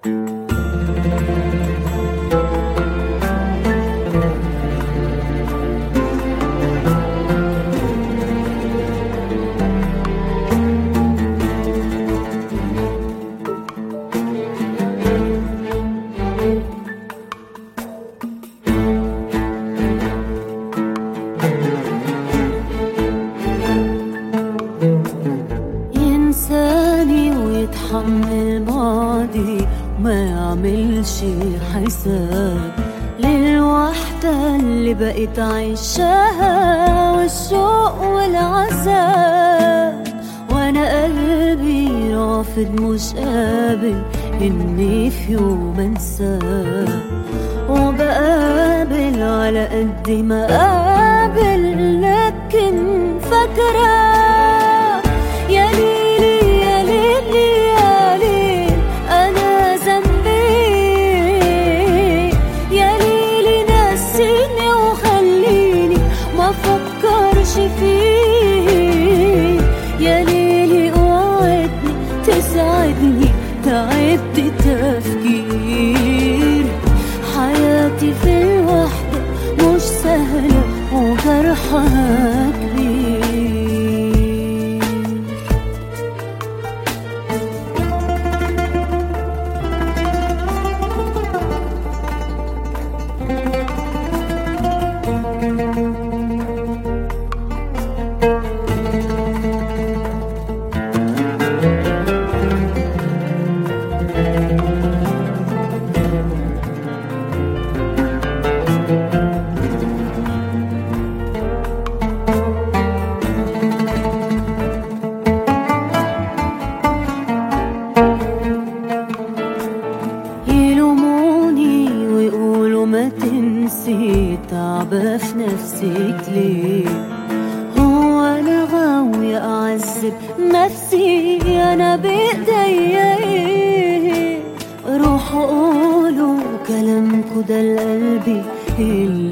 يتحمل بعدي وما يعملش حساب للوحدة اللي بقيت عايشاها والشوق والعذاب، وانا قلبي رافض مش قابل اني في يوم انساه، وبقابل على قد ما قابل لكن فاكرة يا ليلي يا ليلي يا ليل أنا ذنبي، يا ليلي نسيني وخليني ما فكرش فيه، يا ليلي اوعدني تساعدني تعبت تفكير، حياتي في الوحدة مش سهلة وجرحها كبير. ما تنسي تعبة في نفسك ليه، هو أنا غاوية أعذب نفسي أنا بإيديا إيه، روحوا قولوا كلامكوا ده لقلبي